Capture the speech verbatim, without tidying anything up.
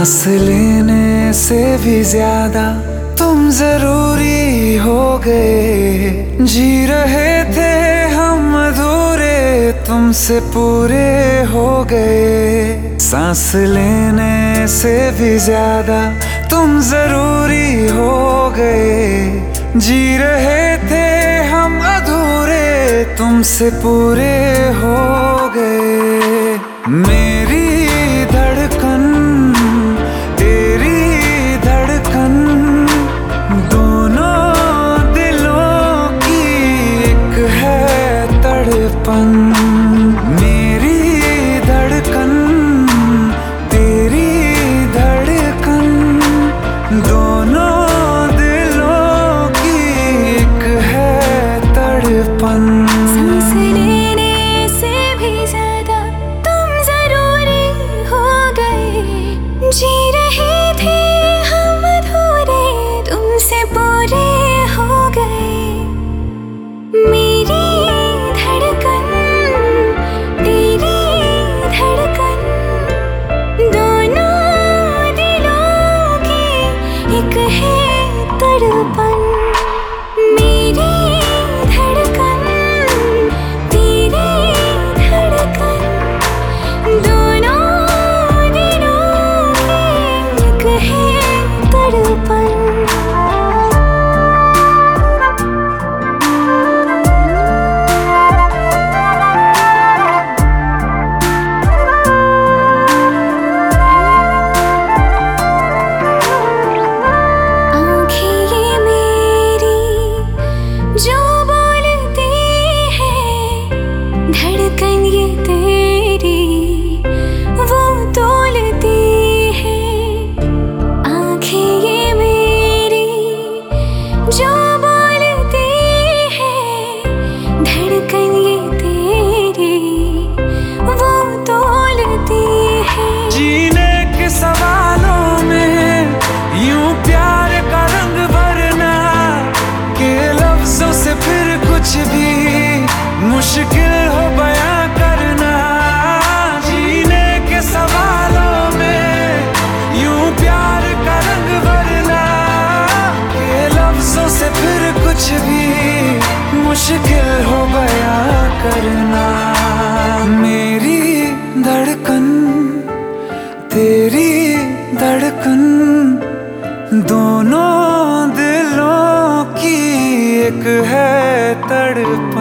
सांस लेने से भी ज्यादा तुम जरूरी हो गए। जी रहे थे हम अधूरे, तुमसे पूरे हो गए। सांस लेने से भी ज्यादा तुम जरूरी हो गए। जी रहे थे हम अधूरे, तुमसे पूरे हो गए। मेरी धड़कन तेरी धड़कन, दोनों दिलों की एक है तड़पन। मेरी धड़कन तेरी धड़कन, दोनों दिलों की एक है तड़पन। सांस लेने से भी ज्यादा तुम जरूरी हो गए। जी रहे थे हम अधूरे, तुमसे पूरे हो गए। मेरी धड़कन तेरी धड़कन, दोनों दिलों की एक है तड़पन। मेरी धड़कन तेरी धड़कन, दोनों दिलों की एक है तड़पन। जो बोलती है धड़कन ये तेरी, वो तोलती है आँखें ये मेरी। जो बोलती है धड़कन ये तेरी, वो तोलती है। जीने के सवालों में यूं प्यार का रंग भरना, के लफ्जों से फिर कुछ भी मुश्किल हो बयां करना। जीने के सवालों में यूं प्यार का रंग भरना, के लफ्जों से फिर कुछ भी मुश्किल हो बयां करना। मेरी धड़कन तेरी धड़कन, दोनों दिलों की एक है तड़पन।